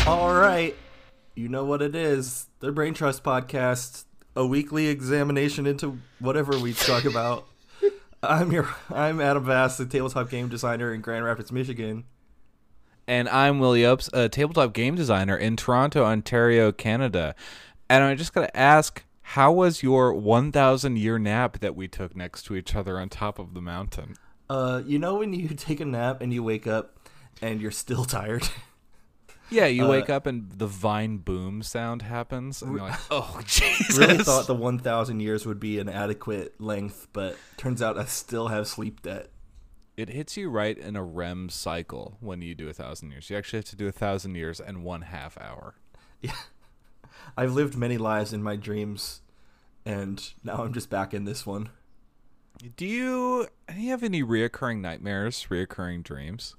All right, you know what it is. The Brain Trust Podcast, a weekly examination into whatever we talk about. I'm Adam Bass, the tabletop game designer in Grand Rapids, Michigan. And I'm Willie Opes, a tabletop game designer in Toronto, Ontario, Canada. And I just got to ask, how was your 1,000-year nap that we took next to each other on top of the mountain? You know when you take a nap and you wake up and you're still tired? Yeah, you wake up and the vine boom sound happens, and you're like, oh, Jesus. Really thought the 1,000 years would be an adequate length, but turns out I still have sleep debt. It hits you right in a REM cycle when you do 1,000 years. You actually have to do 1,000 years and 1/2 hour. Yeah. I've lived many lives in my dreams, and now I'm just back in this one. Do you have any reoccurring nightmares, reoccurring dreams?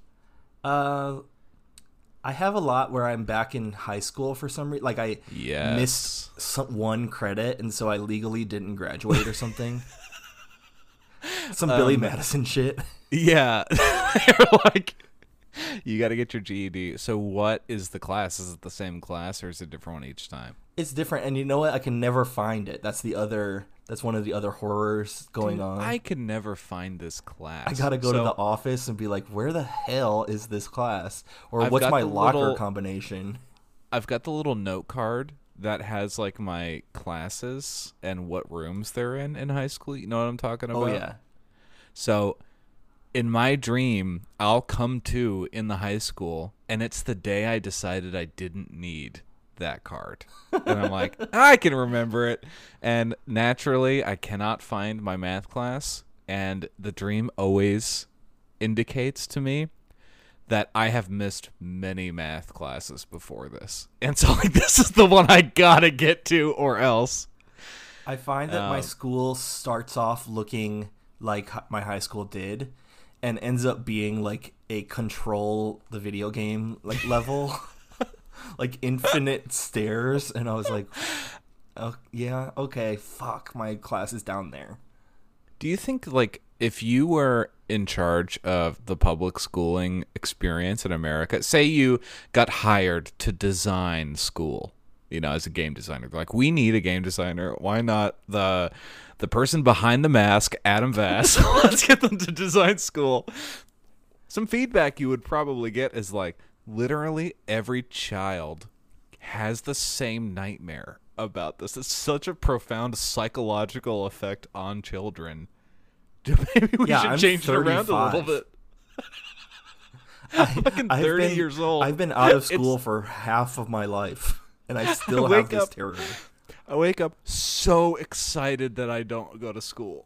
I have a lot where I'm back in high school for some reason. Like, I missed one credit, and so I legally didn't graduate or something. Some Billy Madison shit. Yeah. You're like, you got to get your GED. So what is the class? Is it the same class, or is it a different one each time? It's different, and you know what? I can never find it. That's one of the other horrors going on. I can never find this class. I gotta go to the office and be like, where the hell is this class? Or what's my locker combination? I've got the little note card that has like my classes and what rooms they're in high school. You know what I'm talking about? Oh, yeah. So in my dream, I'll come to in the high school, and it's the day I decided I didn't need that card. And I'm like, I can remember it. And naturally, I cannot find my math class. And the dream always indicates to me that I have missed many math classes before this. And so like, this is the one I gotta get to, or else. I find that my school starts off looking like my high school did, and ends up being like a Control the video game like level. Like infinite stairs, and I was like, oh, yeah, okay, fuck, my class is down there. Do you think, like, if you were in charge of the public schooling experience in America, say you got hired to design school, you know, as a game designer, they're like, we need a game designer, why not the person behind the mask, Adam Vass? Let's get them to design school. Some feedback you would probably get is like, literally every child has the same nightmare about this. It's such a profound psychological effect on children. Maybe we should change it around a little bit. I'm fucking 30 years old. I've been out of school for half of my life, and I still have this terror. I wake up so excited that I don't go to school.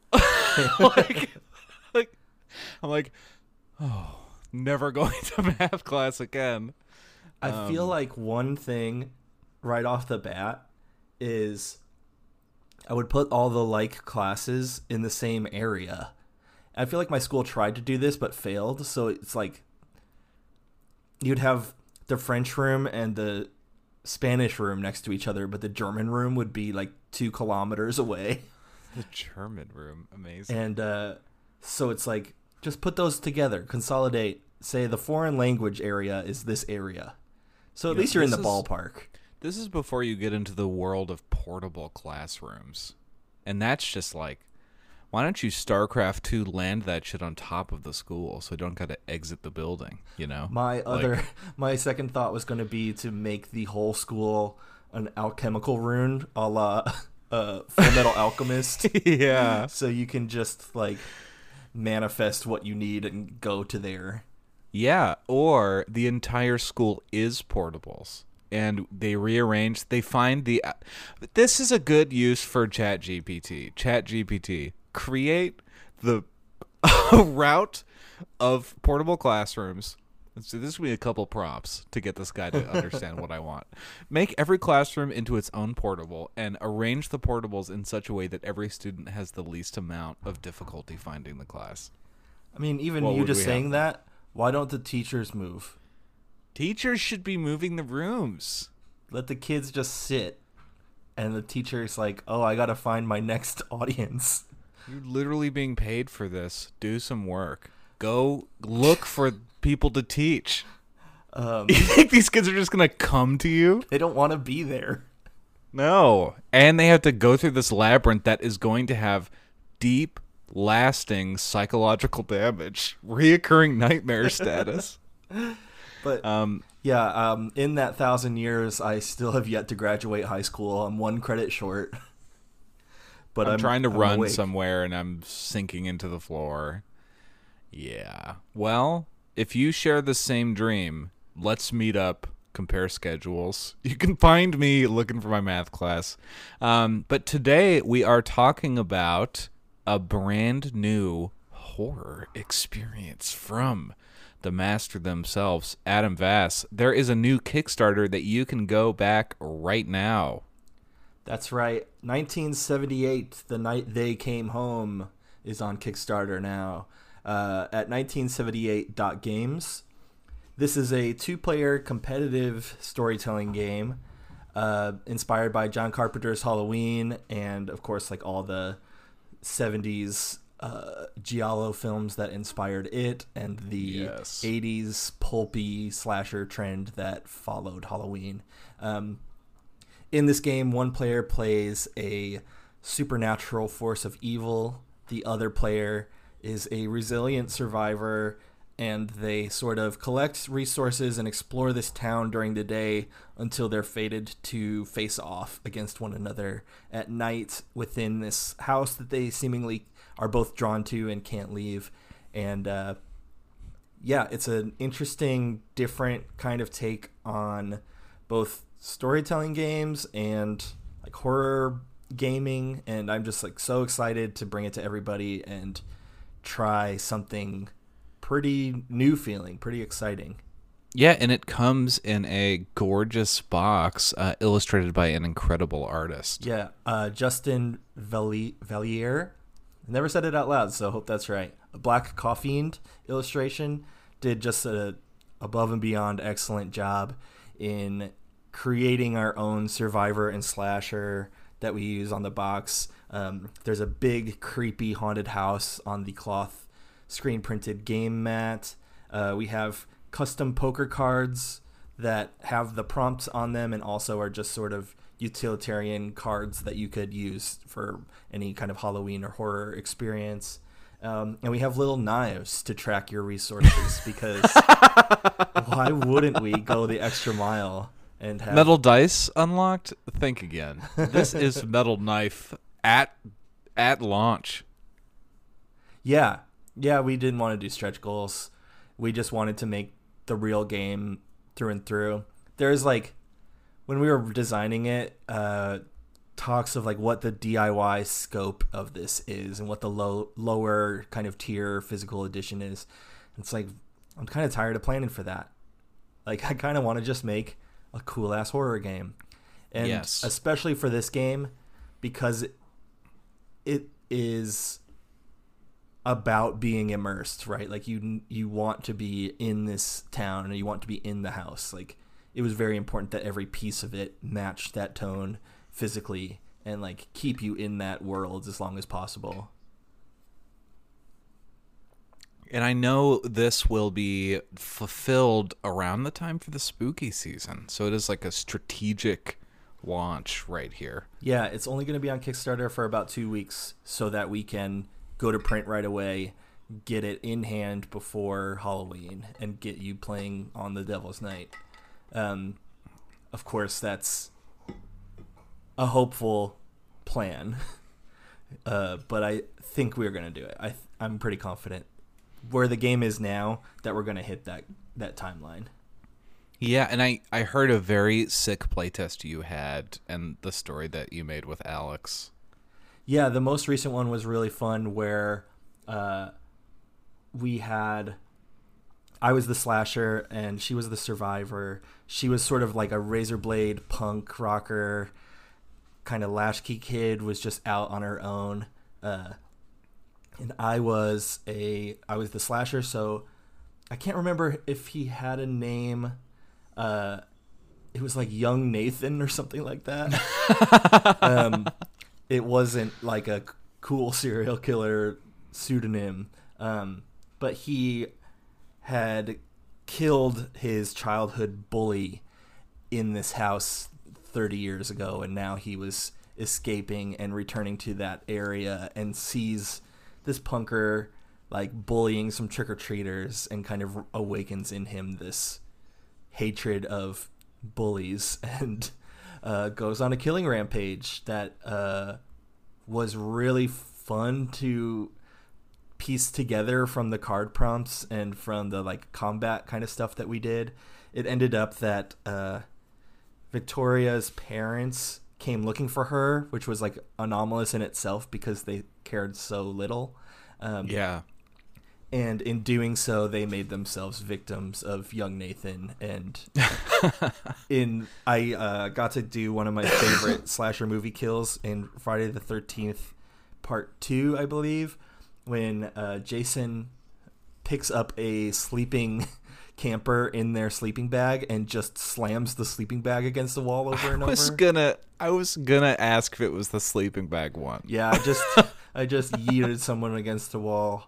I'm like, oh, never going to math class again. I feel like one thing right off the bat is I would put all the like classes in the same area. I feel like my school tried to do this but failed. So it's like you'd have the French room and the Spanish room next to each other, but the German room would be like 2 kilometers away. The German room, amazing. And so it's like, just put those together, consolidate. Say the foreign language area is this area. So at least you're in the ballpark. This is before you get into the world of portable classrooms. And that's just like, why don't you StarCraft 2 land that shit on top of the school so you don't got to exit the building, you know? My second thought was going to be to make the whole school an alchemical rune a la Full Metal Alchemist. Yeah. So you can just like manifest what you need and go to there. Yeah, or the entire school is portables, and they rearrange. They find the. This is a good use for ChatGPT. ChatGPT, create the route of portable classrooms. So this will be a couple prompts to get this guy to understand what I want. Make every classroom into its own portable, and arrange the portables in such a way that every student has the least amount of difficulty finding the class. I mean, even you just saying that. Why don't the teachers move? Teachers should be moving the rooms. Let the kids just sit. And the teacher's like, oh, I got to find my next audience. You're literally being paid for this. Do some work. Go look for people to teach. You think these kids are just going to come to you? They don't want to be there. No. And they have to go through this labyrinth that is going to have deep, lasting psychological damage, reoccurring nightmare status. But in that 1,000 years, I still have yet to graduate high school. I'm one credit short. But I'm trying to run awake. somewhere and I'm sinking into the floor. Yeah. Well, if you share the same dream, let's meet up, compare schedules. You can find me looking for my math class. But today we are talking about a brand new horror experience from the master themselves, Adam Vass. There is a new Kickstarter that you can go back right now. That's right. 1978, The Night They Came Home, is on Kickstarter now at 1978.games. This is a two-player competitive storytelling game inspired by John Carpenter's Halloween and, of course, like all the 70s giallo films that inspired it and the 80s pulpy slasher trend that followed Halloween. In this game, one player plays a supernatural force of evil. The other player is a resilient survivor, and they sort of collect resources and explore this town during the day until they're fated to face off against one another at night within this house that they seemingly are both drawn to and can't leave. And it's an interesting, different kind of take on both storytelling games and like horror gaming, and I'm just like so excited to bring it to everybody and try something pretty new feeling, pretty exciting. Yeah, and it comes in a gorgeous box illustrated by an incredible artist. Yeah, Justin Valier. I never said it out loud, so I hope that's right. A Black Coffeened illustration did just a above and beyond excellent job in creating our own survivor and slasher that we use on the box. There's a big creepy haunted house on the cloth screen printed game mat. We have custom poker cards that have the prompts on them and also are just sort of utilitarian cards that you could use for any kind of Halloween or horror experience. And we have little knives to track your resources because why wouldn't we go the extra mile? And have metal dice unlocked? Think again. This is Metal Knife at launch. Yeah, we didn't want to do stretch goals. We just wanted to make the real game through and through. There's like, when we were designing it, talks of like what the DIY scope of this is and what the lower kind of tier physical edition is. It's like, I'm kind of tired of planning for that. Like, I kind of want to just make a cool ass horror game, and especially for this game because it is about being immersed, right? Like you want to be in this town and you want to be in the house. Like, it was very important that every piece of it matched that tone physically and like keep you in that world as long as possible. And I know this will be fulfilled around the time for the spooky season. So it is like a strategic launch right here. Yeah, it's only going to be on Kickstarter for about 2 weeks so that we can go to print right away, get it in hand before Halloween, and get you playing on the Devil's Night. Of course, that's a hopeful plan, but I think we're going to do it. I'm pretty confident where the game is now that we're going to hit that timeline. Yeah, and I heard a very sick playtest you had and the story that you made with Alex. Yeah, the most recent one was really fun where I was the slasher and she was the survivor. She was sort of like a razor blade punk rocker, kind of latchkey kid, was just out on her own. And I was the slasher, so I can't remember if he had a name. It was like Young Nathan or something like that. It wasn't like a cool serial killer pseudonym, but he had killed his childhood bully in this house 30 years ago, and now he was escaping and returning to that area and sees this punker like bullying some trick-or-treaters and kind of awakens in him this hatred of bullies and goes on a killing rampage that was really fun to piece together from the card prompts and from the like combat kind of stuff that we did. It ended up that Victoria's parents came looking for her, which was like anomalous in itself because they cared so little. Yeah. And in doing so, they made themselves victims of young Nathan. And I got to do one of my favorite slasher movie kills in Friday the 13th, Part 2, I believe, when Jason picks up a sleeping camper in their sleeping bag and just slams the sleeping bag against the wall over and over. I was gonna ask if it was the sleeping bag one. Yeah, I just yeeted someone against the wall.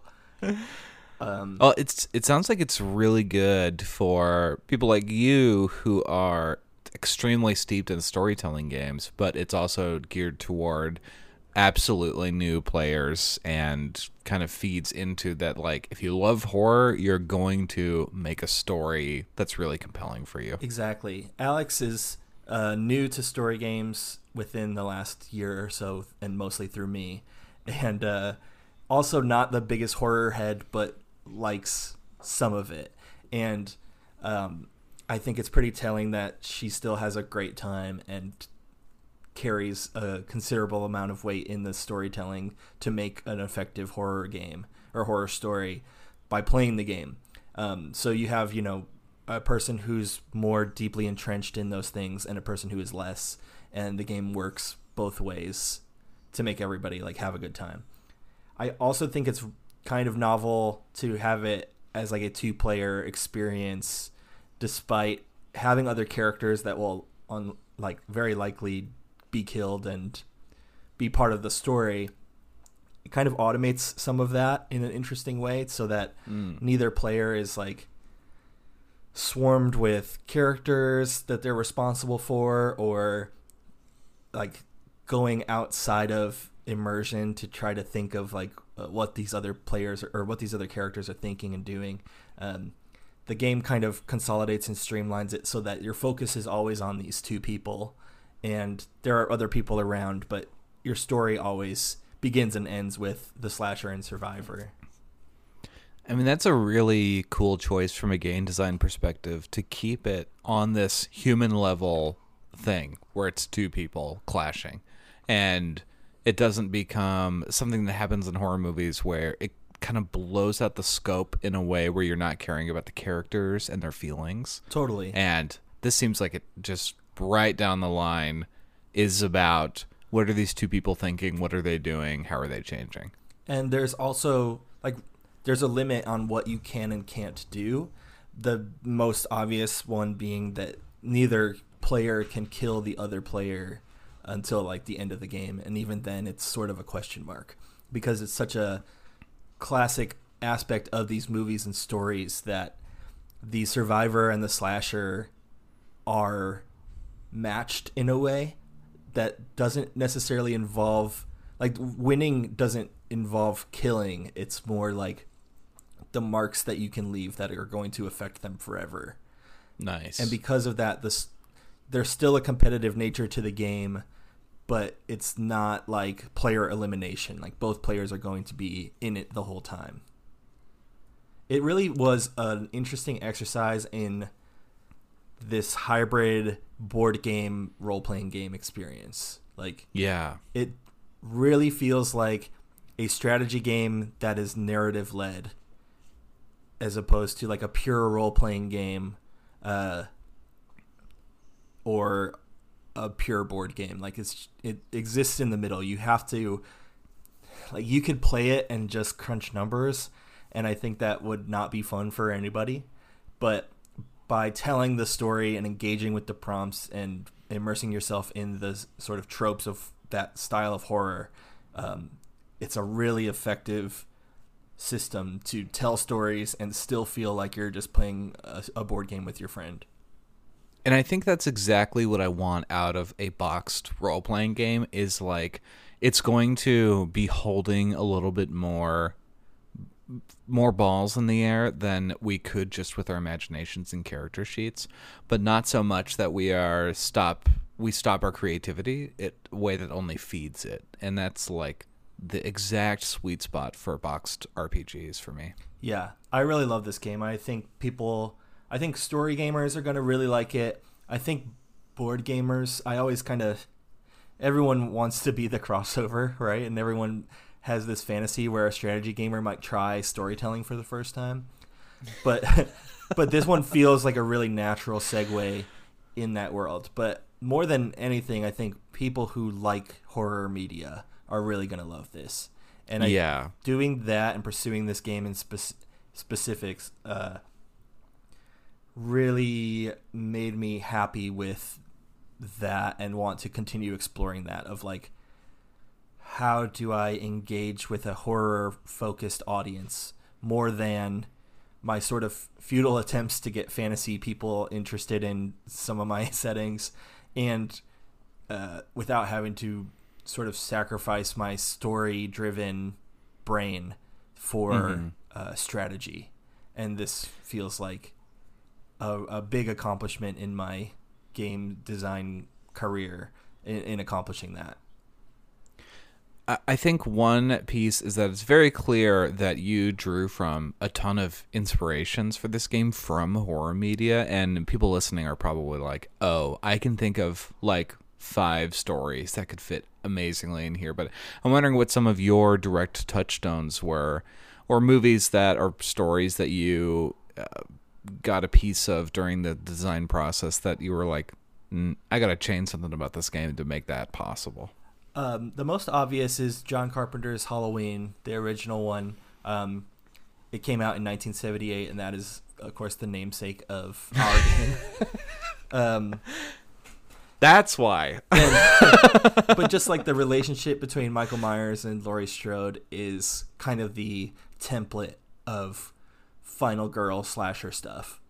It sounds like it's really good for people like you who are extremely steeped in storytelling games, but it's also geared toward absolutely new players and kind of feeds into that, like, if you love horror, you're going to make a story that's really compelling for you. Exactly. Alex is new to story games within the last year or so, and mostly through me, and also not the biggest horror head, but likes some of it. And I think it's pretty telling that she still has a great time and carries a considerable amount of weight in the storytelling to make an effective horror game or horror story by playing the game. So you have, a person who's more deeply entrenched in those things and a person who is less, and the game works both ways to make everybody like have a good time. I also think it's kind of novel to have it as like a 2-player experience, despite having other characters that will very likely be killed and be part of the story. It kind of automates some of that in an interesting way so that neither player is like swarmed with characters that they're responsible for, or like going outside of immersion to try to think of like what these other players or what these other characters are thinking and doing. The game kind of consolidates and streamlines it so that your focus is always on these 2 people, and there are other people around, but your story always begins and ends with the slasher and survivor. I mean, that's a really cool choice from a game design perspective, to keep it on this human level thing where it's 2 people clashing, and it doesn't become something that happens in horror movies where it kind of blows out the scope in a way where you're not caring about the characters and their feelings. Totally. And this seems like it just right down the line is about, what are these 2 people thinking? What are they doing? How are they changing? And there's also there's a limit on what you can and can't do. The most obvious one being that neither player can kill the other player until like the end of the game, and even then it's sort of a question mark, because it's such a classic aspect of these movies and stories that the survivor and the slasher are matched in a way that doesn't necessarily involve, like, winning doesn't involve killing. It's more like the marks that you can leave that are going to affect them forever. Nice. And because of that, there's still a competitive nature to the game, but it's not like player elimination. Like, both players are going to be in it the whole time. It really was an interesting exercise in this hybrid board game, role-playing game experience. Like, yeah, it really feels like a strategy game that is narrative-led, as opposed to like a pure role-playing game, or a pure board game. Like, it exists in the middle. You have to, like, you could play it and just crunch numbers, and I think that would not be fun for anybody. But by telling the story and engaging with the prompts and immersing yourself in the sort of tropes of that style of horror, it's a really effective system to tell stories and still feel like you're just playing a board game with your friend. And I think that's exactly what I want out of a boxed role-playing game, is like it's going to be holding a little bit more balls in the air than we could just with our imaginations and character sheets, but not so much that we stop our creativity in a way that only feeds it. And that's like the exact sweet spot for boxed RPGs for me. Yeah, I really love this game. I think story gamers are going to really like it. I think board gamers, everyone wants to be the crossover, right? And everyone has this fantasy where a strategy gamer might try storytelling for the first time. But but this one feels like a really natural segue in that world. But more than anything, I think people who like horror media are really going to love this. And doing that and pursuing this game in specifics really made me happy with that and want to continue exploring that of like, how do I engage with a horror-focused audience more than my sort of futile attempts to get fantasy people interested in some of my settings, and without having to sort of sacrifice my story-driven brain for strategy. And this feels like a big accomplishment in my game design career in accomplishing that. I think one piece is that it's very clear that you drew from a ton of inspirations for this game from horror media, and people listening are probably like, oh, I can think of like 5 stories that could fit amazingly in here. But I'm wondering what some of your direct touchstones were, or movies that are stories that you got a piece of during the design process that you were like, I got to change something about this game to make that possible. The most obvious is John Carpenter's Halloween, the original one. It came out in 1978, and that is, of course, the namesake of our game. That's why. But just like the relationship between Michael Myers and Laurie Strode is kind of the template of final girl slasher stuff.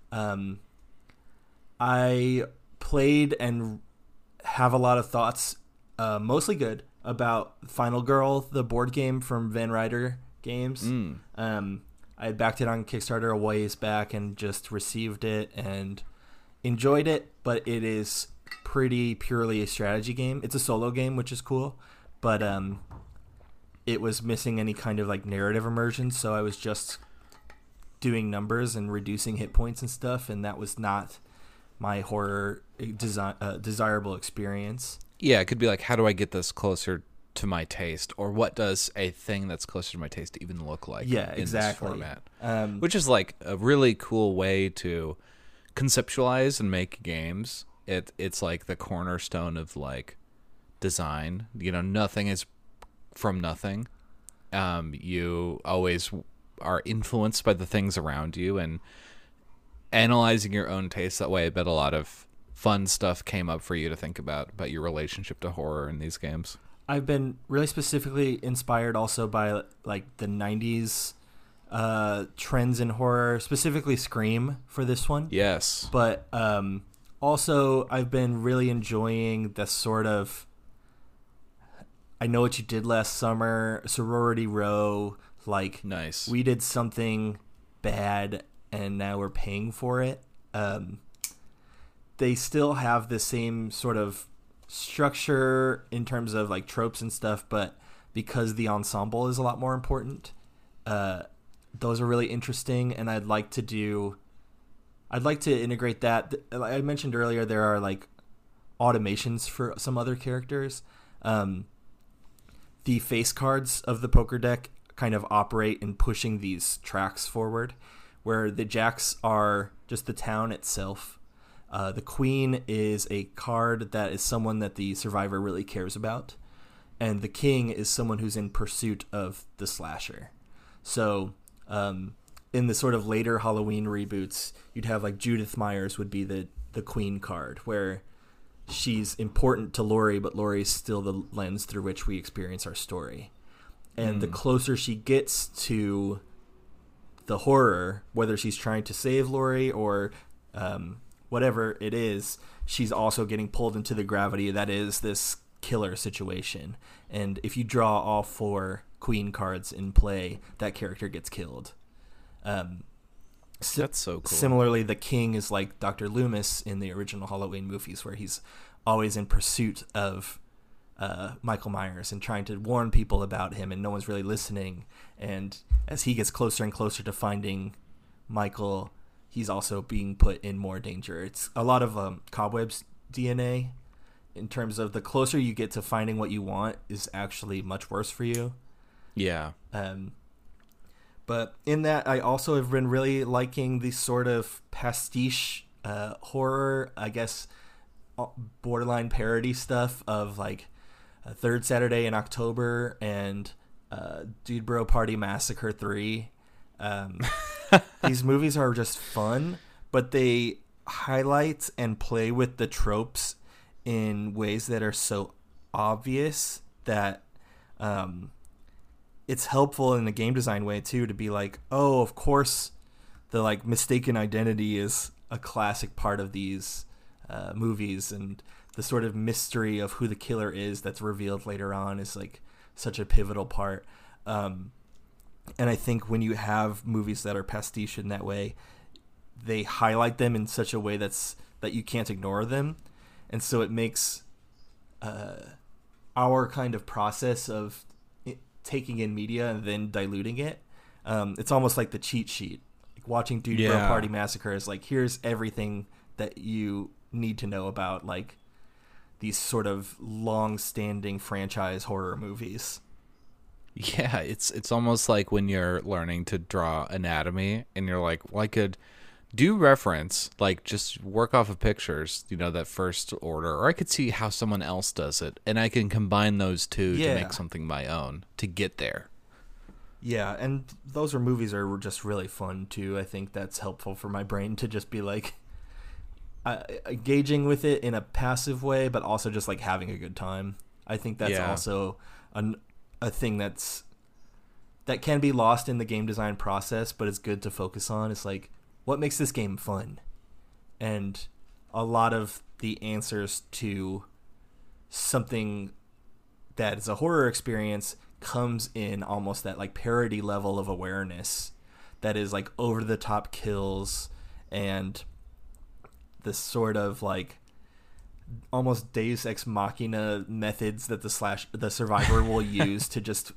I played and have a lot of thoughts, mostly good, about Final Girl, the board game from Van Ryder Games. I had backed it on Kickstarter a ways back and just received it and enjoyed it, but it is pretty purely a strategy game. It's a solo game, which is cool, but it was missing any kind of like narrative immersion, so I was just doing numbers and reducing hit points and stuff, and that was not my horror desirable experience. Yeah, it could be like, how do I get this closer to my taste, or what does a thing that's closer to my taste even look like? Yeah, in exactly. This format, which is like a really cool way to conceptualize and make games. It's like the cornerstone of like design. You know, nothing is from nothing. You always are influenced by the things around you, and analyzing your own taste that way. I bet a lot of fun stuff came up for you to think about your relationship to horror in these games. I've been really specifically inspired also by like the 90s trends in horror, specifically Scream for this one. Yes. But also I've been really enjoying the sort of I Know What You Did Last Summer, Sorority Row, like nice. We did something bad and now we're paying for it. They still have the same sort of structure in terms of like tropes and stuff, but because the ensemble is a lot more important, those are really interesting, and I'd like to integrate that. I mentioned earlier there are like automations for some other characters. The face cards of the poker deck kind of operate in pushing these tracks forward, where the jacks are just the town itself. The queen is a card that is someone that the survivor really cares about, and the king is someone who's in pursuit of the slasher. So in the sort of later Halloween reboots, you'd have like Judith Myers would be the queen card, where she's important to Laurie, but Laurie's still the lens through which we experience our story. And the closer she gets to the horror, whether she's trying to save Laurie or whatever it is, she's also getting pulled into the gravity that is this killer situation. And if you draw all 4 queen cards in play, that character gets killed. That's so cool. Similarly, the king is like Dr. Loomis in the original Halloween movies, where he's always in pursuit of Michael Myers and trying to warn people about him, and no one's really listening. And as he gets closer and closer to finding Michael, he's also being put in more danger. It's a lot of Cobweb's DNA in terms of the closer you get to finding what you want is actually much worse for you. Yeah. But in that, I also have been really liking the sort of pastiche horror, I guess, borderline parody stuff of like Third Saturday in October and Dude Bro Party Massacre 3. These movies are just fun, but they highlight and play with the tropes in ways that are so obvious that it's helpful in a game design way too, to be like, oh, of course the like mistaken identity is a classic part of these movies, and the sort of mystery of who the killer is that's revealed later on is like such a pivotal part. And I think when you have movies that are pastiche in that way, they highlight them in such a way that you can't ignore them. And so it makes our kind of process of taking in media and then diluting it, it's almost like the cheat sheet. Like watching Dude Bro Party Massacre is like, here's everything that you need to know about like these sort of long-standing franchise horror movies. Yeah, it's almost like when you're learning to draw anatomy and you're like, well, I could do reference, like just work off of pictures, that first order, or I could see how someone else does it, and I can combine those two to make something my own to get there. Yeah, and those movies are just really fun too. I think that's helpful for my brain to just be like engaging with it in a passive way, but also just like having a good time. I think that's also a thing that can be lost in the game design process, but it's good to focus on. It's like, what makes this game fun? And a lot of the answers to something that is a horror experience comes in almost that like parody level of awareness that is like over the top kills and this sort of like almost Deus Ex Machina methods that the survivor will use to just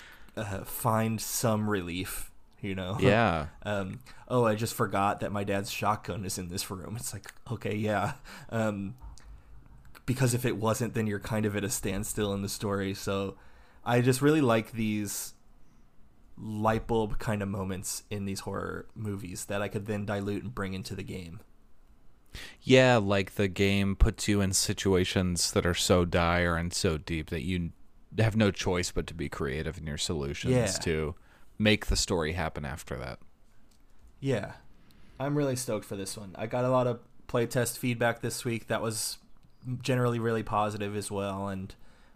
find some relief. Yeah. Oh, I just forgot that my dad's shotgun is in this room. It's like, okay, yeah. Because if it wasn't, then you're kind of at a standstill in the story. So I just really like these light bulb kind of moments in these horror movies that I could then dilute and bring into the game. Yeah, like the game puts you in situations that are so dire and so deep that you have no choice but to be creative in your solutions to make the story happen after that. Yeah. I'm really stoked for this one. I got a lot of playtest feedback this week that was generally really positive as well, and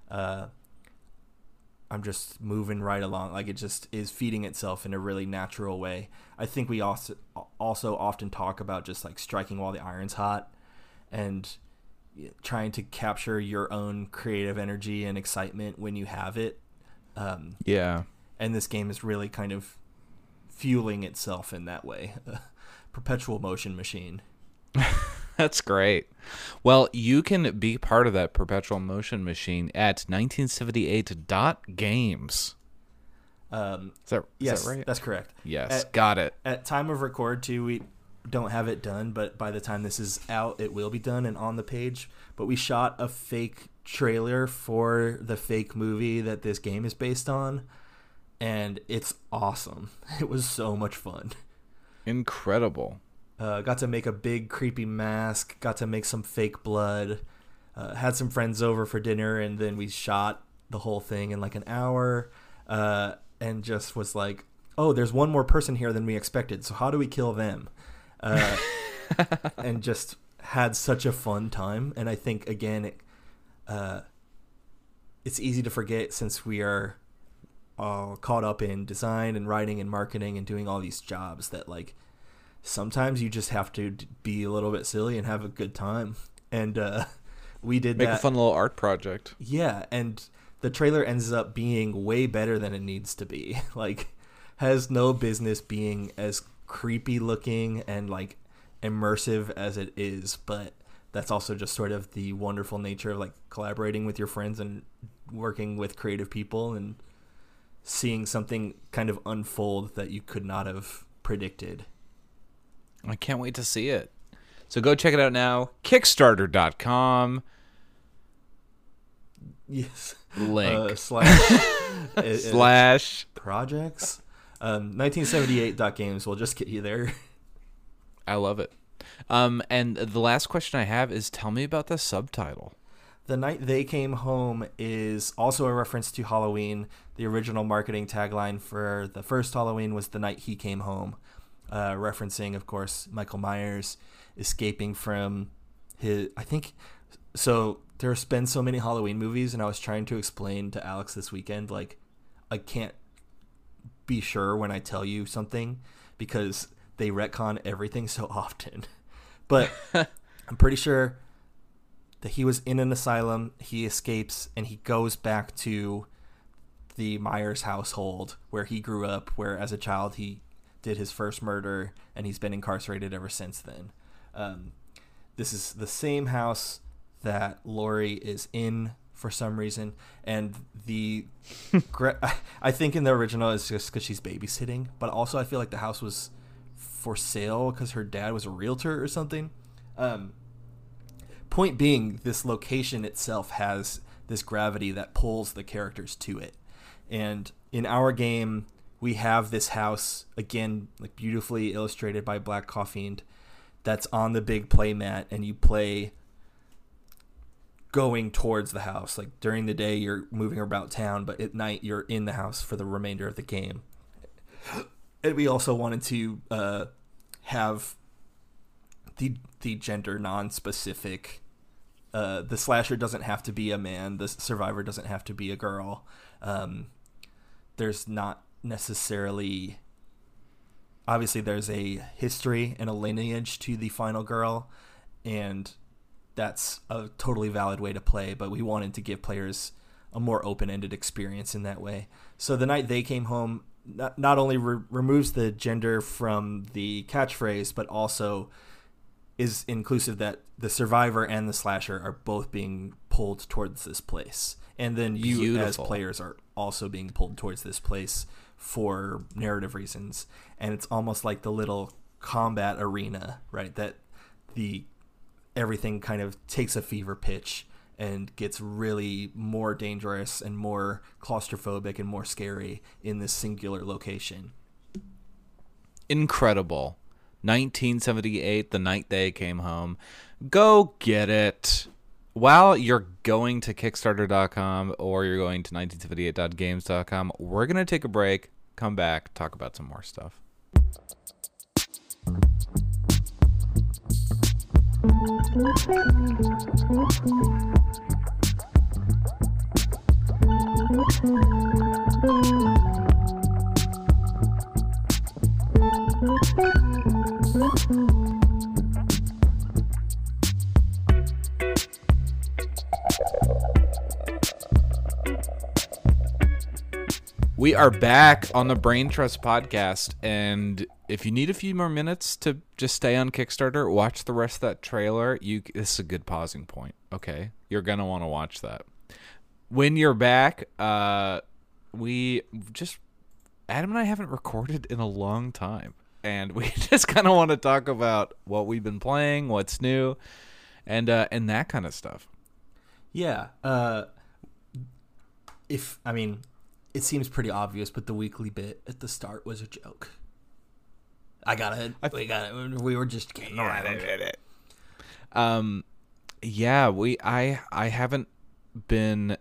I'm just moving right along. Like, it just is feeding itself in a really natural way. I think we also often talk about just like striking while the iron's hot and trying to capture your own creative energy and excitement when you have it. And this game is really kind of fueling itself in that way. A perpetual motion machine. That's great. Well, you can be part of that perpetual motion machine at 1978.games. Is that right? That's correct. Yes, got it. At time of record, too, we don't have it done, but by the time this is out, it will be done and on the page. But we shot a fake trailer for the fake movie that this game is based on, and it's awesome. It was so much fun. Incredible. Got to make a big creepy mask, got to make some fake blood, had some friends over for dinner, and then we shot the whole thing in like an hour, and just was like, oh, there's one more person here than we expected, so how do we kill them? And just had such a fun time. And I think, again, it's easy to forget since we are all caught up in design and writing and marketing and doing all these jobs that like sometimes you just have to be a little bit silly and have a good time. And we did Make that. a fun little art project. Yeah, and the trailer ends up being way better than it needs to be. Like, has no business being as creepy looking and like immersive as it is, but that's also just sort of the wonderful nature of like collaborating with your friends and working with creative people and seeing something kind of unfold that you could not have predicted. I can't wait to see it. So go check it out now. Kickstarter.com. Yes. Link. Slash projects. 1978.games will just get you there. I love it. And the last question I have is, tell me about the subtitle. The Night They Came Home is also a reference to Halloween. The original marketing tagline for the first Halloween was The Night He Came Home, referencing, of course, Michael Myers escaping from his... I think... So there's been so many Halloween movies, and I was trying to explain to Alex this weekend, like, I can't be sure when I tell you something because they retcon everything so often. But I'm pretty sure that he was in an asylum, he escapes, and he goes back to the Myers household where he grew up, where as a child he did his first murder, and he's been incarcerated ever since then. This is the same house that Laurie is in for some reason, and the I think in the original it's just because she's babysitting, but also I feel like the house was for sale because her dad was a realtor or something. Point being, this location itself has this gravity that pulls the characters to it. And in our game, we have this house, again, like beautifully illustrated by Black Coffee, that's on the big play mat, and you play going towards the house. Like during the day, you're moving about town, but at night, you're in the house for the remainder of the game. And we also wanted to have the gender non-specific. The slasher doesn't have to be a man. The survivor doesn't have to be a girl. There's not necessarily... Obviously, there's a history and a lineage to the final girl, and that's a totally valid way to play, but we wanted to give players a more open-ended experience in that way. So The Night They Came Home not only removes the gender from the catchphrase, but also is inclusive that the survivor and the slasher are both being pulled towards this place. And then you Beautiful. as players are also being pulled towards this place for narrative reasons. And it's almost like the little combat arena, right? That everything kind of takes a fever pitch and gets really more dangerous and more claustrophobic and more scary in this singular location. Incredible. 1978, The Night They Came Home. Go get it. While you're going to Kickstarter.com or you're going to 1978.games.com, we're going to take a break, come back, talk about some more stuff. We are back on the Brain Trust podcast, and if you need a few more minutes to just stay on Kickstarter, watch the rest of that trailer. This is a good pausing point, okay? You're going to want to watch that. When you're back, Adam and I haven't recorded in a long time, and we just kind of want to talk about what we've been playing, what's new, and that kind of stuff. Yeah. It seems pretty obvious, but the weekly bit at the start was a joke. We were just kidding around. I haven't been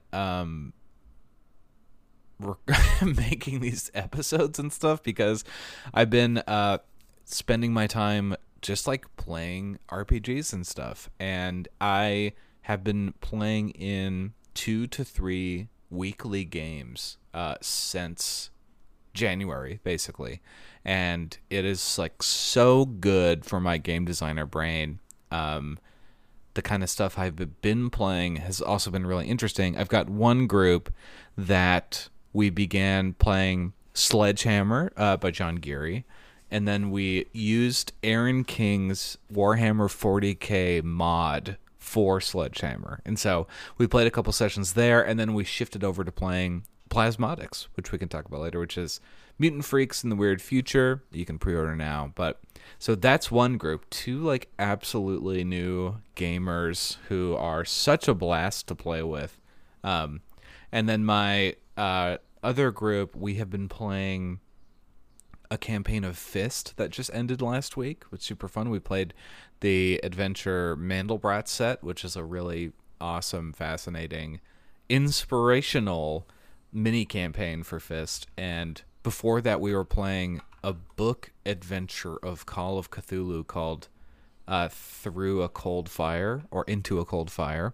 making these episodes and stuff because I've been spending my time just like playing RPGs and stuff, and I have been playing in 2 to 3 weekly games since January, basically, and it is like so good for my game designer brain. The kind of stuff I've been playing has also been really interesting. I've got one group that we began playing Sledgehammer by John Geary, and then we used Aaron King's Warhammer 40K mod for Sledgehammer. And so we played a couple sessions there, and then we shifted over to playing Plasmodics, which we can talk about later, which is Mutant Freaks in the Weird Future. You can pre-order now. But so that's one group. Two like absolutely new gamers who are such a blast to play with. And then my other group, we have been playing a campaign of Fist that just ended last week, which was super fun. We played the Adventure Mandelbrot set, which is a really awesome, fascinating, inspirational mini campaign for Fist. And before that, we were playing a book adventure of Call of Cthulhu called Through a Cold Fire, or Into a Cold Fire,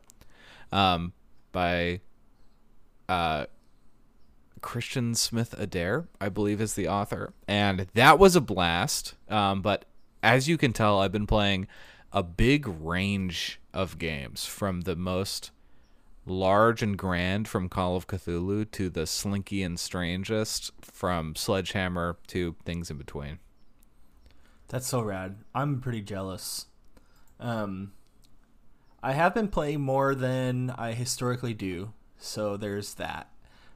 by Christian Smith Adair, I believe, is the author. And that was a blast. But as you can tell, I've been playing a big range of games, from the most large and grand from Call of Cthulhu to the slinky and strangest from Sledgehammer to things in between. That's so rad. I'm pretty jealous. I have been playing more than I historically do, so there's that.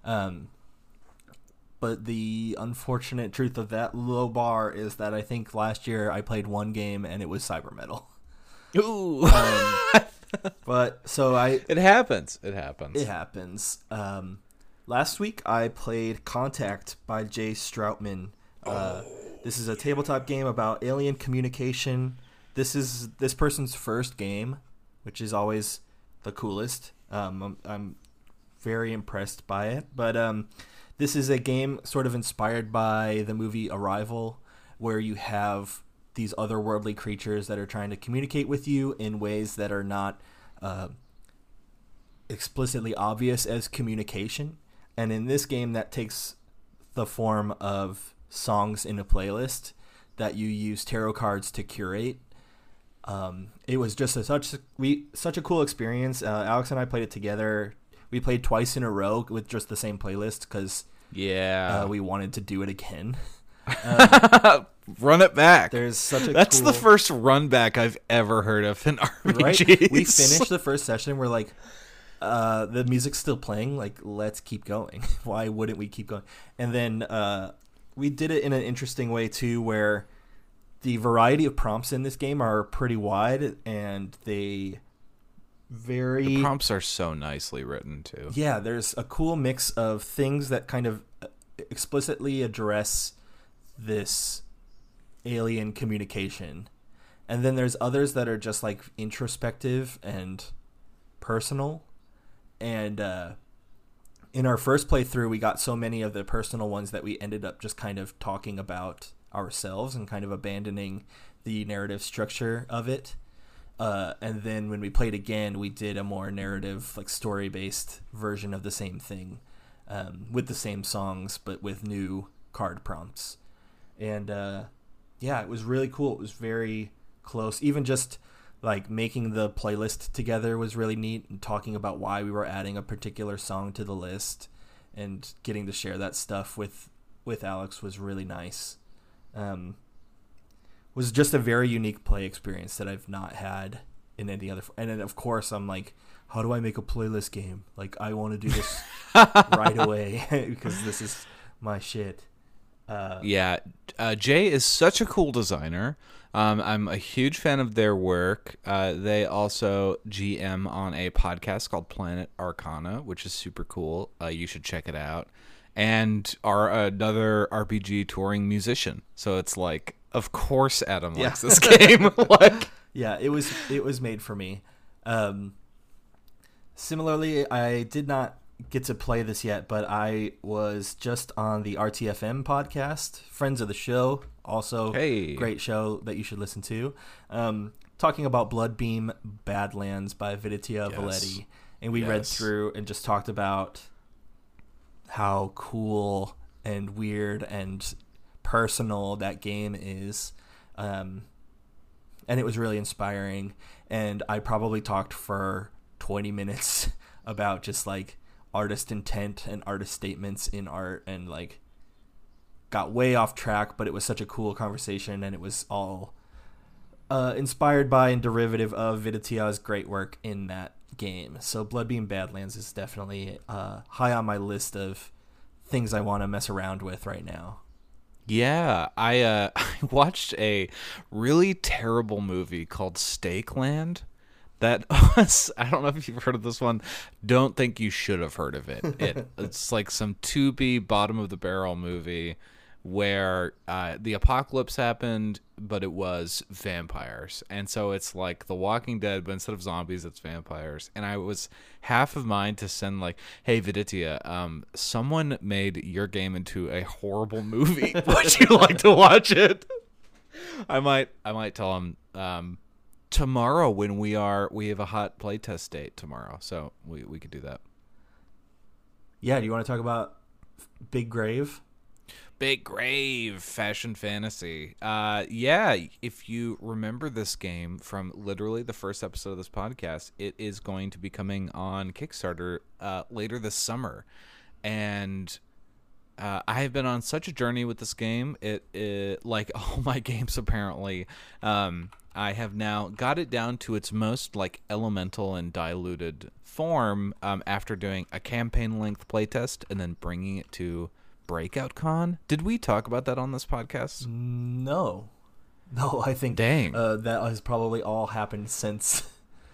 But the unfortunate truth of that low bar is that I think last year I played one game and it was Cybermetal. Ooh. But so It happens. It happens. Last week I played Contact by Jay Stroutman. This is a tabletop game about alien communication. This is this person's first game, which is always the coolest. I'm very impressed by it. But this is a game sort of inspired by the movie Arrival, where you have these otherworldly creatures that are trying to communicate with you in ways that are not explicitly obvious as communication. And in this game, that takes the form of songs in a playlist that you use tarot cards to curate. It was just such a cool experience. Alex and I played it together. We played twice in a row with just the same playlist because we wanted to do it again. Run it back. There's such a That's cool... the first run back I've ever heard of in RPGs. Right? We finished the first session. We're like, the music's still playing. Like, let's keep going. Why wouldn't we keep going? And then we did it in an interesting way too, where the variety of prompts in this game are pretty wide, and the prompts are so nicely written too. Yeah, there's a cool mix of things that kind of explicitly address this alien communication, and then there's others that are just like introspective and personal. And in our first playthrough, we got so many of the personal ones that we ended up just kind of talking about ourselves and kind of abandoning the narrative structure of it. And then when we played again, we did a more narrative, like story-based version of the same thing, with the same songs, but with new card prompts. And it was really cool. It was very close. Even just like making the playlist together was really neat, and talking about why we were adding a particular song to the list and getting to share that stuff with Alex was really nice. Was just a very unique play experience that I've not had in any other. And then of course I'm like, how do I make a playlist game? Like, I want to do this right away because this is my shit. Jay is such a cool designer. I'm a huge fan of their work. They also GM on a podcast called Planet Arcana, which is super cool. You should check it out. And are another RPG touring musician. So it's like, of course Adam likes this game. Like, yeah, it was made for me. Similarly, I did not get to play this yet, but I was just on the RTFM podcast, friends of the show, also great show that you should listen to, talking about Bloodbeam Badlands by Viditya Valetti. And we read through and just talked about how cool and weird and personal that game is. And it was really inspiring. And I probably talked for 20 minutes about just like artist intent and artist statements in art, and like got way off track, but it was such a cool conversation, and it was all inspired by and derivative of Viditia's great work in that game. So Bloodbeam Badlands is definitely high on my list of things I want to mess around with right now. Yeah, I watched a really terrible movie called Stakeland. That was, I don't know if you've heard of this one. Don't think you should have heard of it. It's like some Tubi bottom of the barrel movie where the apocalypse happened, but it was vampires. And so it's like The Walking Dead, but instead of zombies, it's vampires. And I was half of mine to send like, hey, Viditia, someone made your game into a horrible movie. Would you like to watch it? I might tell him tomorrow when we have a hot playtest date tomorrow. So we could do that. Yeah, do you want to talk about Big Grave? Big Grave, Fashion Fantasy. Yeah, if you remember this game from literally the first episode of this podcast, it is going to be coming on Kickstarter later this summer. And I have been on such a journey with this game. It like all my games apparently, I have now got it down to its most like elemental and diluted form after doing a campaign length playtest and then bringing it to Breakout Con. Did we talk about that on this podcast? No, I think dang that has probably all happened since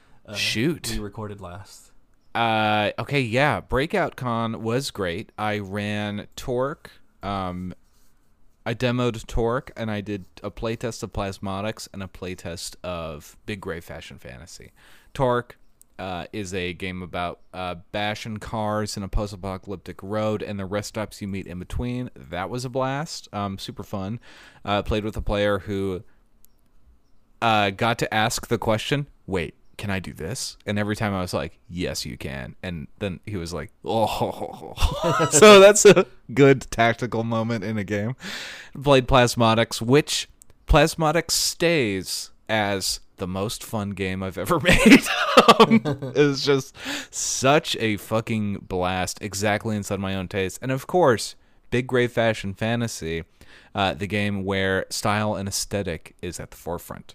we recorded last. Okay, yeah, Breakout Con was great. I ran Torque, I demoed Torque, and I did a playtest of Plasmodics and a playtest of Big Grave Fashion Fantasy. Torque is a game about bashing cars in a post-apocalyptic road and the rest stops you meet in between. That was a blast. Super fun. Played with a player who got to ask the question, wait, can I do this? And every time I was like, yes, you can. And then he was like, oh. So that's a good tactical moment in a game. Played Plasmodics, which Plasmodics stays as the most fun game I've ever made. It was just such a fucking blast, exactly inside my own taste. And of course, Big Grave Fashion Fantasy, the game where style and aesthetic is at the forefront.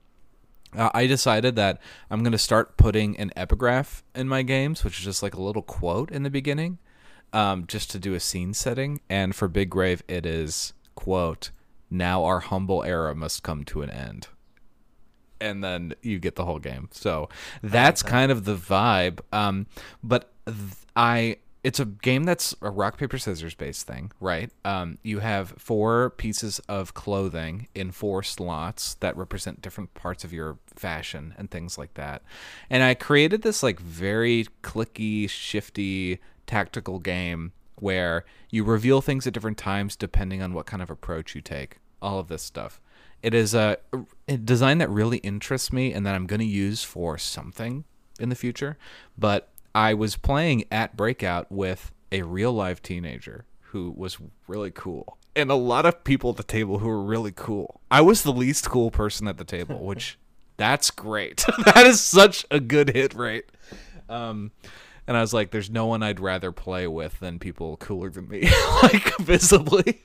I decided that I'm going to start putting an epigraph in my games, which is just like a little quote in the beginning, just to do a scene setting. And for Big Grave, it is, quote, "Now our humble era must come to an end." And then you get the whole game. So that's kind of the vibe. But it's a game that's a rock, paper, scissors based thing, right? You have 4 pieces of clothing in 4 slots that represent different parts of your fashion and things like that. And I created this like very clicky, shifty, tactical game where you reveal things at different times depending on what kind of approach you take. All of this stuff. It is a design that really interests me and that I'm going to use for something in the future. But I was playing at Breakout with a real live teenager who was really cool. And a lot of people at the table who were really cool. I was the least cool person at the table, which that's great. That is such a good hit rate. And I was like, there's no one I'd rather play with than people cooler than me, like visibly.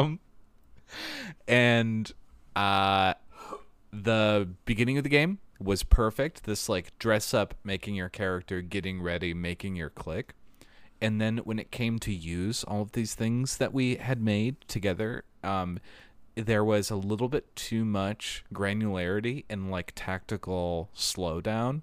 And the beginning of the game was perfect. This like dress up, making your character, getting ready, making your click. And then when it came to use all of these things that we had made together, there was a little bit too much granularity and like tactical slowdown,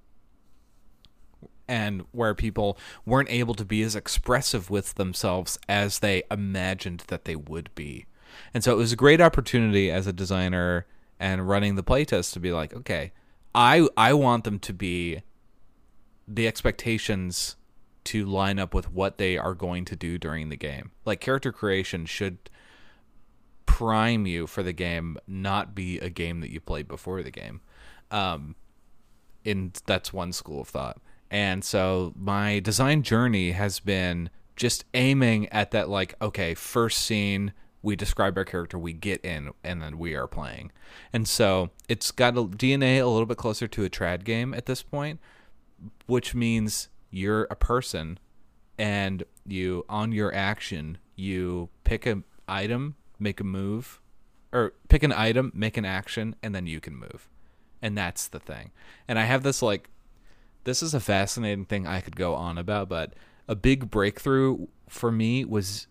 and where people weren't able to be as expressive with themselves as they imagined that they would be. And so it was a great opportunity as a designer and running the playtest to be like, okay, I want them to be the expectations to line up with what they are going to do during the game. Like character creation should prime you for the game, not be a game that you played before the game. And that's one school of thought. And so my design journey has been just aiming at that, like, okay, first scene, we describe our character, we get in, and then we are playing. And so it's got a DNA a little bit closer to a trad game at this point, which means you're a person, and you, on your action, you pick an item, make a move, or pick an item, make an action, and then you can move. And that's the thing. And I have this, like, this is a fascinating thing I could go on about, but a big breakthrough for me was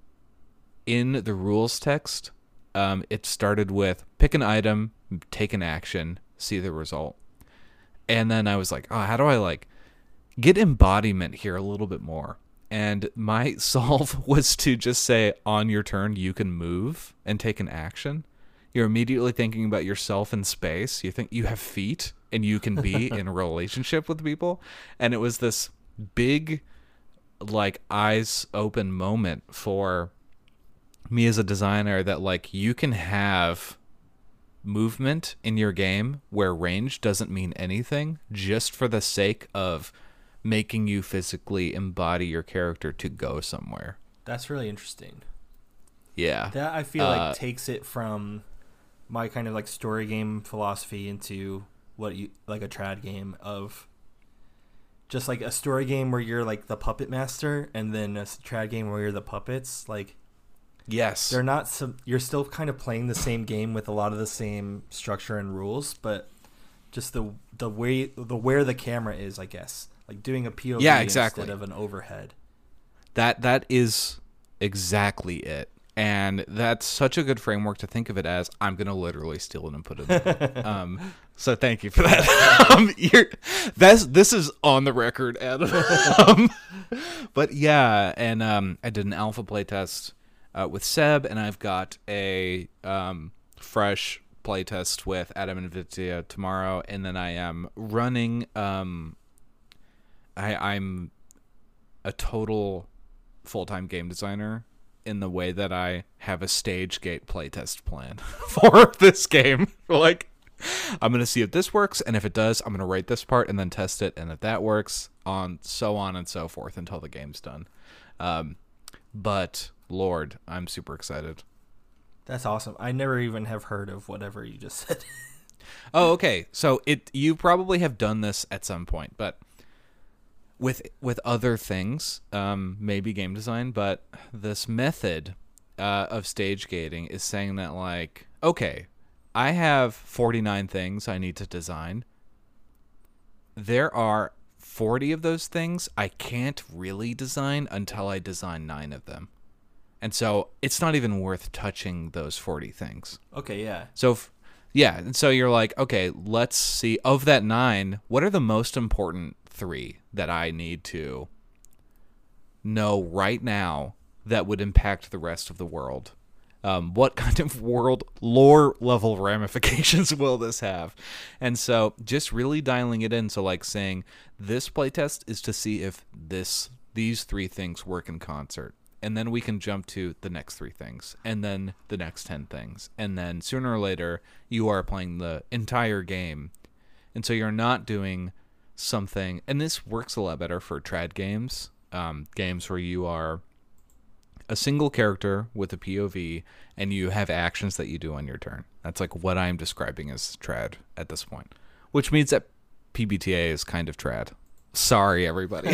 in the rules text. It started with pick an item, take an action, see the result. And then I was like, oh, how do I, like, get embodiment here a little bit more? And my solve was to just say, on your turn, you can move and take an action. You're immediately thinking about yourself in space. You think you have feet and you can be in a relationship with people. And it was this big, like, eyes open moment for me as a designer, that, like, you can have movement in your game where range doesn't mean anything, just for the sake of making you physically embody your character to go somewhere. That's really interesting. Yeah. That, I feel like, takes it from my kind of, like, story game philosophy into what you, like, a trad game of just, like, a story game where you're, like, the puppet master, and then a trad game where you're the puppets. Like, yes, they're not you're still kind of playing the same game with a lot of the same structure and rules, but just the way where the camera is, I guess, like doing a POV instead of an overhead. That is exactly it. And that's such a good framework to think of it as. I'm going to literally steal it and put it in. So thank you for that. This is on the record, Adam. But yeah, and I did an alpha playtest with Seb, and I've got a fresh playtest with Adam and Vitya tomorrow, and then I am running. I'm a total full-time game designer in the way that I have a stage gate playtest plan for this game. Like, I'm going to see if this works, and if it does, I'm going to write this part and then test it, and if that works, on and so forth until the game's done. But Lord, I'm super excited. That's awesome. I never even have heard of whatever you just said. Oh, okay. So you probably have done this at some point, but with other things, maybe game design, but this method of stage gating is saying that, like, okay, I have 49 things I need to design. There are 40 of those things I can't really design until I design 9 of them. And so it's not even worth touching those 40 things. Okay, yeah. So, and so you're like, okay, let's see, of that 9, what are the most important 3 that I need to know right now that would impact the rest of the world? What kind of world lore level ramifications will this have? And so just really dialing it in. So, like, saying this playtest is to see if these 3 things work in concert. And then we can jump to the next 3 things, and then the next 10 things. And then sooner or later, you are playing the entire game. And so you're not doing something, and this works a lot better for trad games, games where you are a single character with a POV, and you have actions that you do on your turn. That's like what I'm describing as trad at this point, which means that PBTA is kind of trad. Sorry, everybody.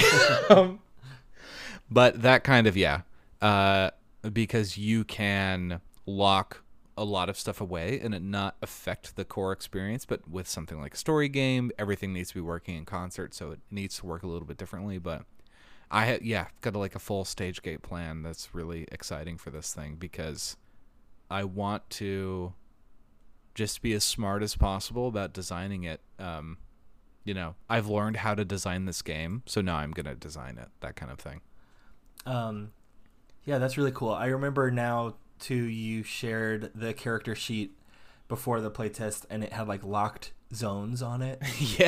But that kind of, because you can lock a lot of stuff away and it not affect the core experience. But with something like a story game, everything needs to be working in concert, so it needs to work a little bit differently. But I got a full stage gate plan that's really exciting for this thing, because I want to just be as smart as possible about designing it. I've learned how to design this game, so now I'm going to design it, that kind of thing. Yeah, that's really cool. I remember now too, you shared the character sheet before the playtest, and it had like locked zones on it. Yeah.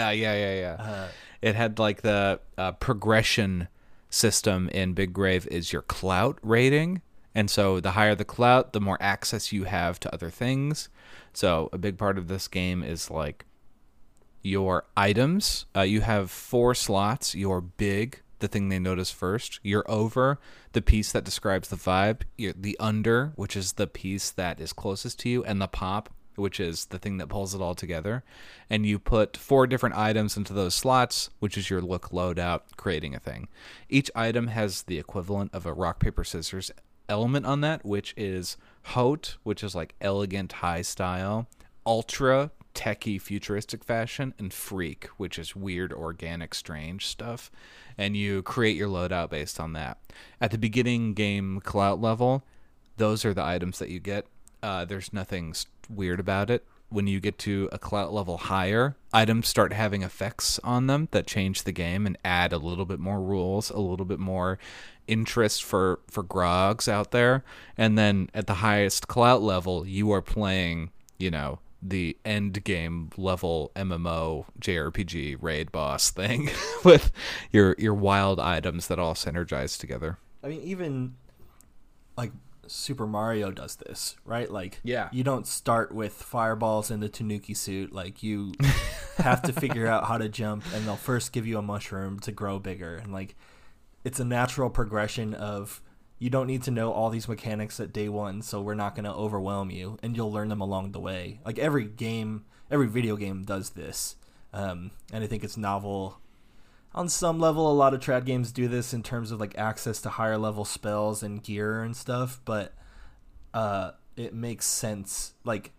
It had like the progression system in Big Grave is your clout rating, and so the higher the clout, the more access you have to other things. So a big part of this game is like your items. You have 4 slots: your big, the thing they notice first. You're over, the piece that describes the vibe. You're the under, which is the piece that is closest to you, and the pop, which is the thing that pulls it all together. And you put 4 different items into those slots, which is your look loadout, creating a thing. Each item has the equivalent of a rock, paper, scissors element on that, which is haute, which is like elegant, high style, ultra, techie, futuristic fashion, and freak, which is weird, organic, strange stuff. And you create your loadout based on that. At the beginning game clout level, those are the items that you get. There's nothing weird about it. When you get to a clout level higher, items start having effects on them that change the game and add a little bit more rules, a little bit more interest for grogs out there. And then at the highest clout level, you are playing, the end game level MMO JRPG raid boss thing with your wild items that all synergize together. I mean, even like Super Mario does this, right? Like, yeah, you don't start with fireballs in the Tanuki suit. Like, you have to figure out how to jump, and they'll first give you a mushroom to grow bigger. And like, it's a natural progression of, you don't need to know all these mechanics at day one, so we're not going to overwhelm you, and you'll learn them along the way. Like, every video game does this, and I think it's novel. On some level, a lot of trad games do this in terms of like access to higher level spells and gear and stuff, but it makes sense, like,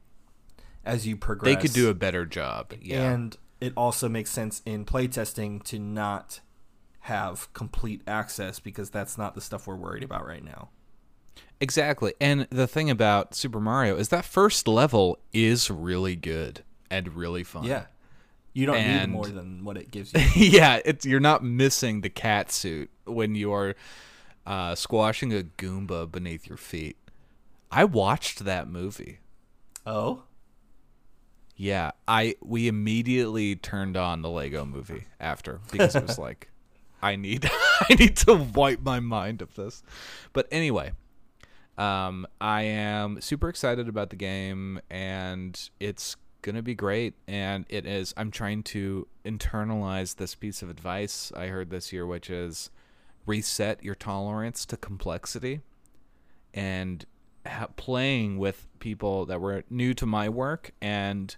as you progress. They could do a better job, yeah. And it also makes sense in playtesting to not have complete access, because that's not the stuff we're worried about right now. Exactly. And the thing about Super Mario is that first level is really good and really fun. Yeah. You don't need more than what it gives you. Yeah, you're not missing the cat suit when you are squashing a Goomba beneath your feet. I watched that movie. Oh? Yeah, we immediately turned on the Lego movie after, because it was like, I need to wipe my mind of this. But anyway, I am super excited about the game, and it's gonna be great. And it is. I'm trying to internalize this piece of advice I heard this year, which is reset your tolerance to complexity. And playing with people that were new to my work and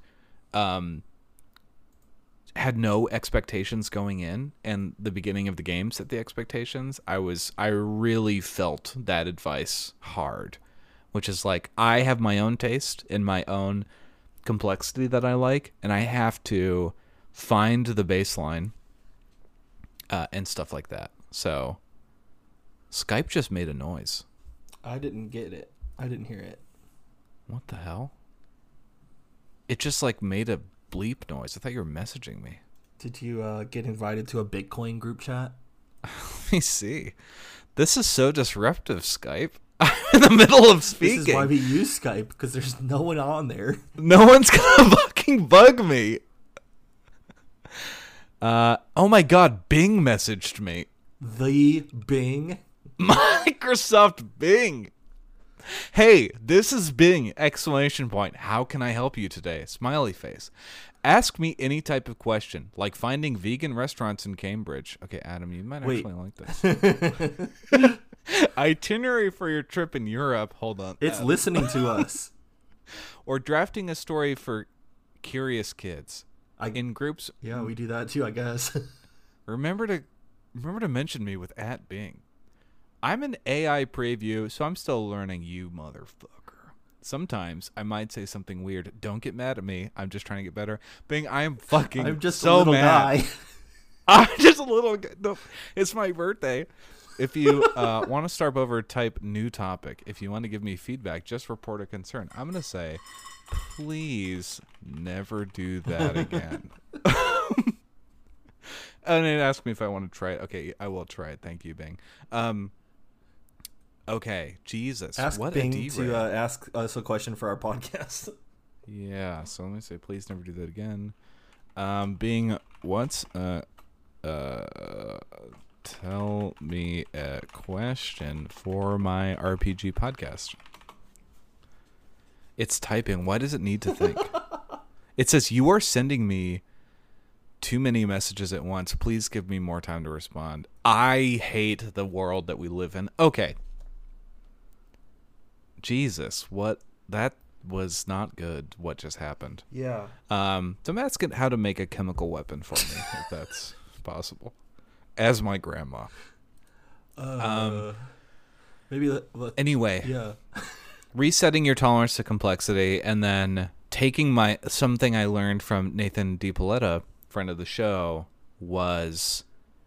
had no expectations going in, and the beginning of the game set the expectations. I really felt that advice hard, which is like, I have my own taste and my own complexity that I like, and I have to find the baseline and stuff like that. So Skype just made a noise. I didn't get it. I didn't hear it. What the hell? It just like made a bleep noise. I thought you were messaging me. Did you get invited to a Bitcoin group chat? Let me see. This is so disruptive, Skype. I'm in the middle of speaking. This is why we use Skype, because there's no one on there. No one's gonna fucking bug me. Oh my god, Bing messaged me. The Bing? Microsoft Bing. Hey, this is Bing! ! How can I help you today? Smiley face. Ask me any type of question, like finding vegan restaurants in Cambridge. Okay, Adam, you might actually like this. Itinerary for your trip in Europe. Hold on. It's listening to us. Or drafting a story for curious kids. In groups. Yeah, we do that too, I guess. Remember to mention me with @Bing. I'm an AI preview, so I'm still learning, you motherfucker. Sometimes I might say something weird. Don't get mad at me. I'm just trying to get better. Bing, I'm just so a little mad. guy. I'm just a little guy. No, it's my birthday. If you want to start over, type new topic. If you want to give me feedback, just report a concern. I'm going to say, please never do that again. And it asked me if I want to try it. Okay, I will try it. Thank you, Bing. Okay, Jesus. Ask what Bing a to ask us a question for our podcast. Yeah, so let me say, please never do that again. Bing, what's tell me a question for my RPG podcast. It's typing. Why does it need to think? It says, you are sending me too many messages at once. Please give me more time to respond. I hate the world that we live in. Okay. Jesus, what? That was not good, what just happened. Yeah. I'm asking how to make a chemical weapon for me, if that's possible. As my grandma. Maybe. Anyway. Yeah. Resetting your tolerance to complexity, and then taking something I learned from Nathan DiPoletta, friend of the show, was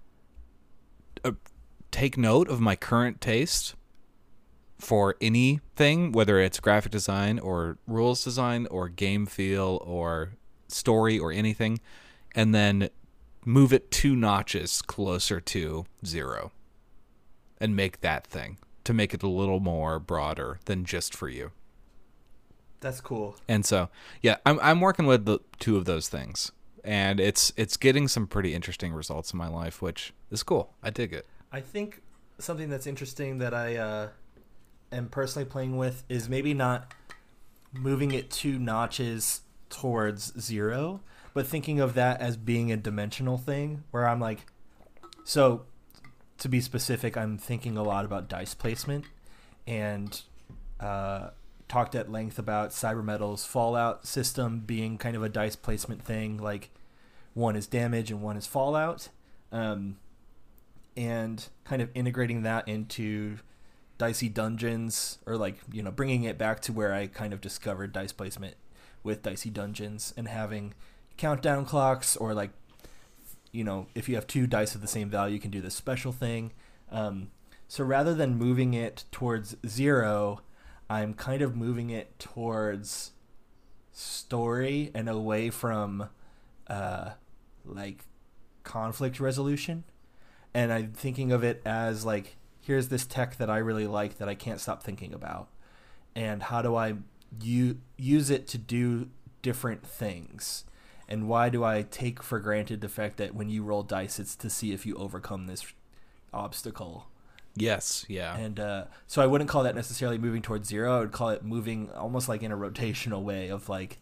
take note of my current taste for anything, whether it's graphic design or rules design or game feel or story or anything, and then move it 2 notches closer to 0 and make that thing, to make it a little more broader than just for you. That's cool. And so, yeah, I'm working with the 2 of those things, and it's getting some pretty interesting results in my life, which is cool. I dig it. I think something that's interesting that I am personally playing with is maybe not moving it 2 notches towards 0, but thinking of that as being a dimensional thing where I'm like, so to be specific, I'm thinking a lot about dice placement, and talked at length about Cybermetal's Fallout system being kind of a dice placement thing, like 1 is damage and 1 is Fallout, and kind of integrating that into Dicey Dungeons, or like, you know, bringing it back to where I kind of discovered dice placement with Dicey Dungeons, and having countdown clocks, or like, you know, if you have 2 dice of the same value, you can do this special thing. So rather than moving it towards 0, I'm kind of moving it towards story and away from like conflict resolution. And I'm thinking of it as like, here's this tech that I really like that I can't stop thinking about, and how do I use it to do different things, and why do I take for granted the fact that when you roll dice, it's to see if you overcome this obstacle. Yes, yeah. And so I wouldn't call that necessarily moving towards 0. I would call it moving almost like in a rotational way of like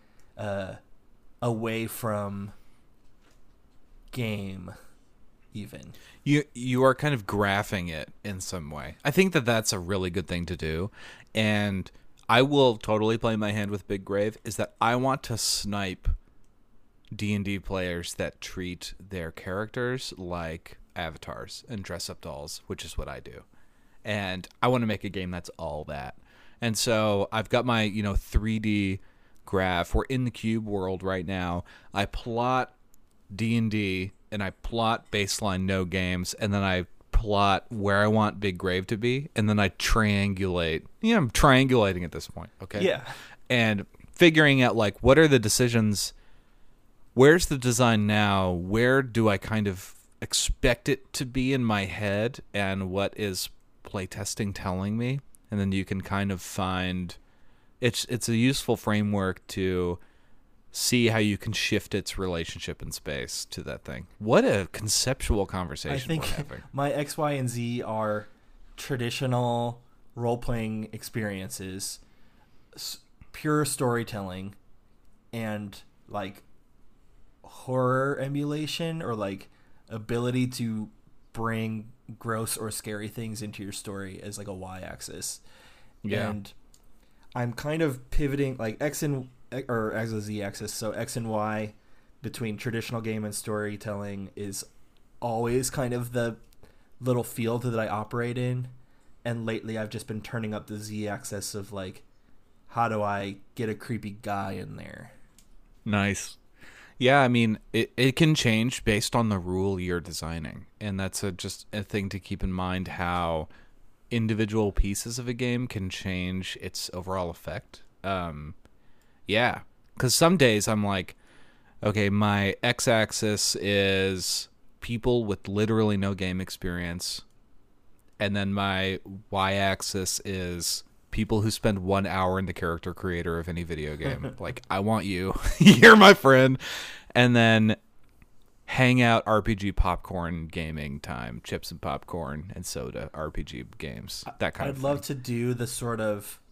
away from game even. You are kind of graphing it in some way. I think that that's a really good thing to do, and I will totally play my hand with Big Grave, is that I want to snipe D&D players that treat their characters like avatars and dress up dolls, which is what I do. And I want to make a game that's all that. And so I've got my, 3D graph. We're in the cube world right now. I plot D&D and I plot baseline no games, and then I plot where I want Big Grave to be, and then I triangulate. Yeah, I'm triangulating at this point, okay? Yeah. And figuring out, like, what are the decisions, where's the design now, where do I kind of expect it to be in my head, and what is playtesting telling me? And then you can kind of find, it's a useful framework to see how you can shift its relationship in space to that thing. What a conceptual conversation I think we're having. My X, Y, and Z are traditional role-playing experiences, pure storytelling, and like horror emulation, or like ability to bring gross or scary things into your story as like a Y-axis. Yeah. And I'm kind of pivoting like X as a Z-axis, so X and Y between traditional game and storytelling is always kind of the little field that I operate in, and lately I've just been turning up the Z-axis of like, how do I get a creepy guy in there? Nice. Yeah, I mean, it can change based on the rule you're designing, and that's just a thing to keep in mind, how individual pieces of a game can change its overall effect. Yeah, because some days I'm like, okay, my X-axis is people with literally no game experience, and then my Y-axis is people who spend 1 hour in the character creator of any video game. Like, I want you. You're my friend. And then hangout RPG popcorn gaming time, chips and popcorn and soda RPG games, that kind of thing. I'd love to do the sort of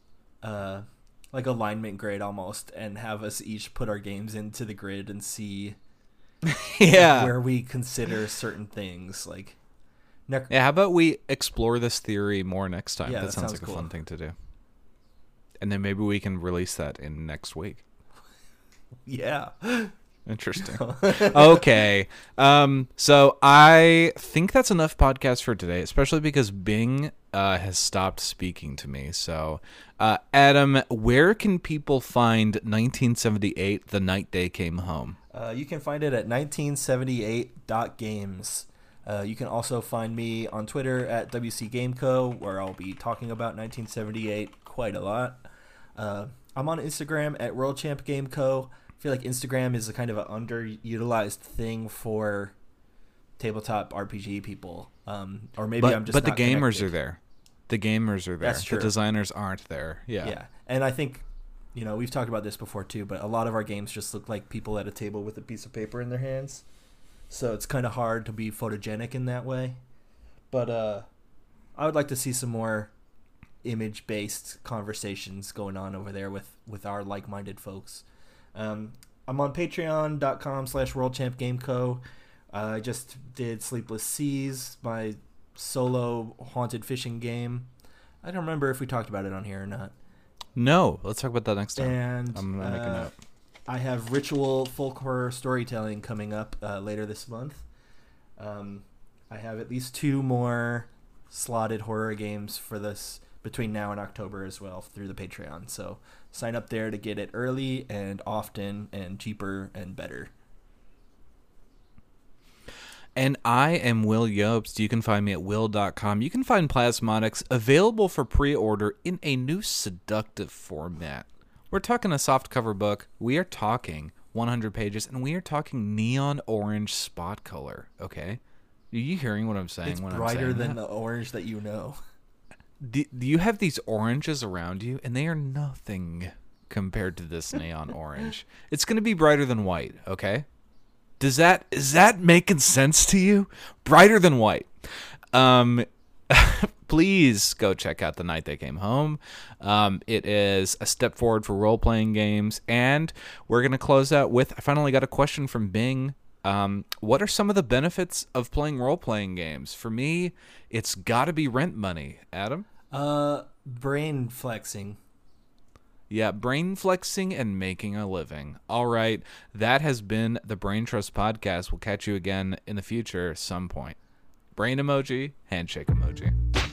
like alignment grid almost, and have us each put our games into the grid and see Yeah. where we consider certain things like. Yeah, how about we explore this theory more next time? Yeah, that sounds like cool. a fun thing to do. And then maybe we can release that in next week. Yeah. Interesting. Okay. So I think that's enough podcast for today, especially because Bing has stopped speaking to me. So, Adam, where can people find 1978, The Night They Came Home? You can find it at 1978.games. You can also find me on Twitter at WCGameCo, where I'll be talking about 1978 quite a lot. I'm on Instagram at WorldChampGameCo. I feel like Instagram is a kind of an underutilized thing for tabletop RPG people. Or maybe I'm just But not the gamers connected. are there. The gamers are there. That's true. The designers aren't there. Yeah. Yeah. And I think, we've talked about this before too, but a lot of our games just look like people at a table with a piece of paper in their hands. So it's kind of hard to be photogenic in that way. But I would like to see some more image-based conversations going on over there with our like-minded folks. I'm on patreon.com/worldchampgameco. I just did Sleepless Seas, my solo haunted fishing game. I don't remember if we talked about it on here or not. No, let's talk about that next time. And I'm going to make a note. I have Ritual folk horror storytelling coming up later this month. I have at least 2 more slotted horror games for this between now and October as well through the Patreon. So sign up there to get it early and often and cheaper and better. And I am Will Yobst. You can find me at will.com. You can find Plasmodics available for pre-order in a new seductive format. We're talking a softcover book. We are talking 100 pages, and we are talking neon orange spot color, okay? Are you hearing what I'm saying? It's when brighter I'm saying than that? the orange that you know. Do you have these oranges around you, and they are nothing compared to this neon orange. It's going to be brighter than white, okay? Is that making sense to you? Brighter than white. Please go check out The Night They Came Home. It is a step forward for role-playing games, and we're going to close out with, I finally got a question from Bing. What are some of the benefits of playing role-playing games? For me, it's got to be rent money. Adam? Brain flexing. Yeah, brain flexing and making a living. All right, that has been the Brain Trust Podcast. We'll catch you again in the future some point. Brain emoji, handshake emoji.